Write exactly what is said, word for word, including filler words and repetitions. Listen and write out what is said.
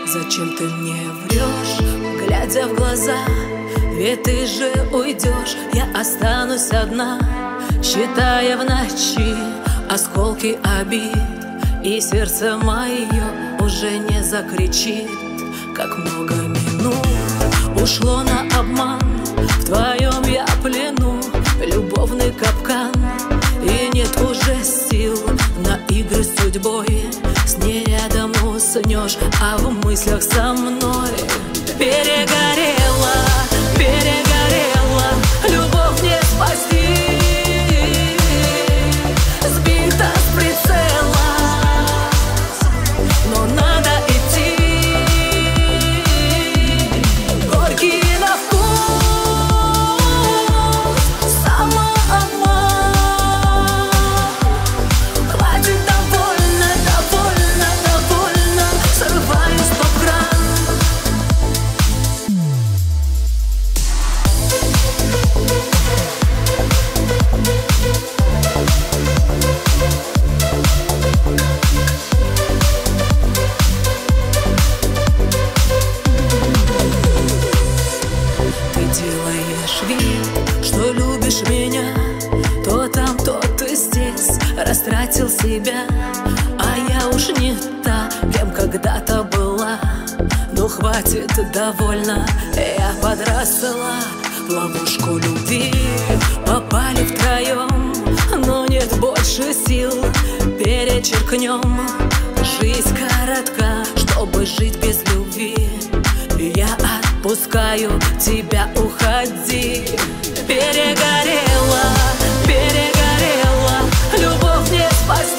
Зачем ты мне врешь, глядя в глаза? Ведь ты же уйдешь, я останусь одна, считая в ночи осколки обид. И сердце мое уже не закричит. Как много минут ушло на обман, в твоем я плену, любовный капкан. И нет уже сил на игры с судьбой. С ней рядом уснешь, а в мыслях со мной. Перегорела, перегорела, любовь не спасти. Сбита с прицела, но надо идти. Горький на вкус самообман. Хватит, довольно, довольно, довольно, срываюсь по грань. Делаешь вид, что любишь меня, то там, то ты здесь, растратил себя. А я уж не та, кем когда-то была. Ну хватит, довольно, я подросла. В ловушку любви попали втроем, но нет больше сил, перечеркнем. Жизнь коротка, чтобы жить без любви. Я отпускаю тебя, уходи. Перегорела, перегорела, любовь не спасти.